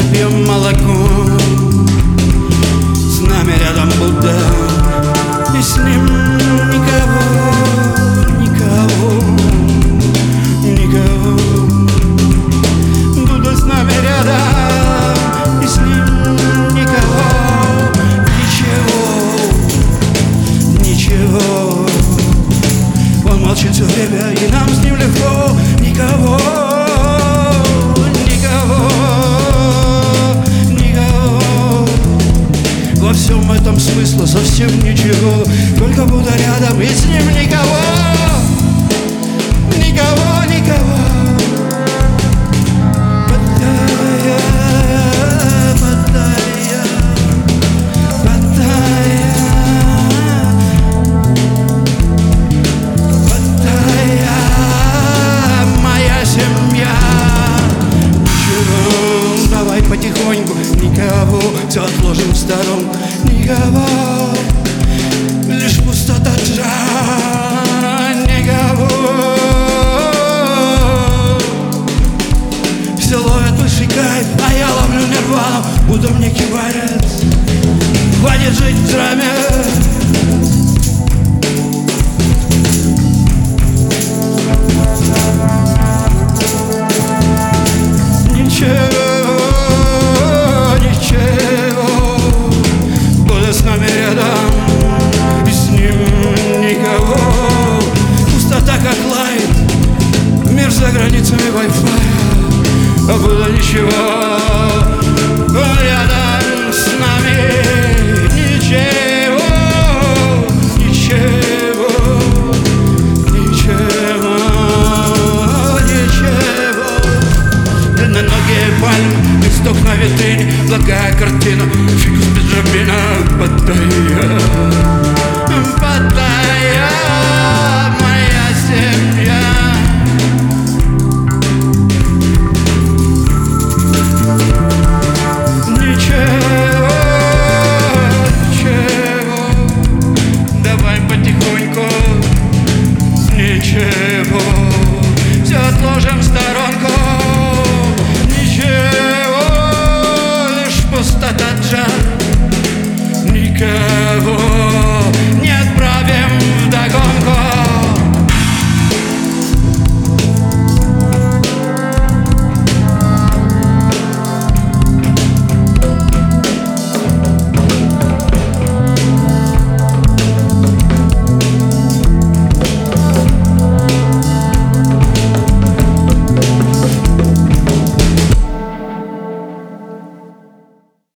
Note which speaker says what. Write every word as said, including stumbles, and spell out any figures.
Speaker 1: пьем молоко. С нами рядом Будда, и с ним никого, никого, никого. Будда с нами рядом, и с ним никого, ничего, ничего. Он молчит все время, и нам с ним легко. Никого, никого, никого. Во всем этом смысла совсем ничего. Только Будда рядом, и с ним никого, никого, никого. Паттайя, Паттайя, Паттайя, Паттайя, моя семья. Ничего, давай потихоньку. Никого, все отложим в сторону. Никого, лишь пустота джа. Никого. Все ловят высший кайф, а я ловлю нирвану. Будто мне кивает, хватит жить в драме. За границами Wi-Fi, а было ничего. Рядом с нами ничего, ничего, ничего, ничего. Длинноногие пальмы, листок на витрине, благая картина, фикус Бенджамина. Паттайя, Паттайя.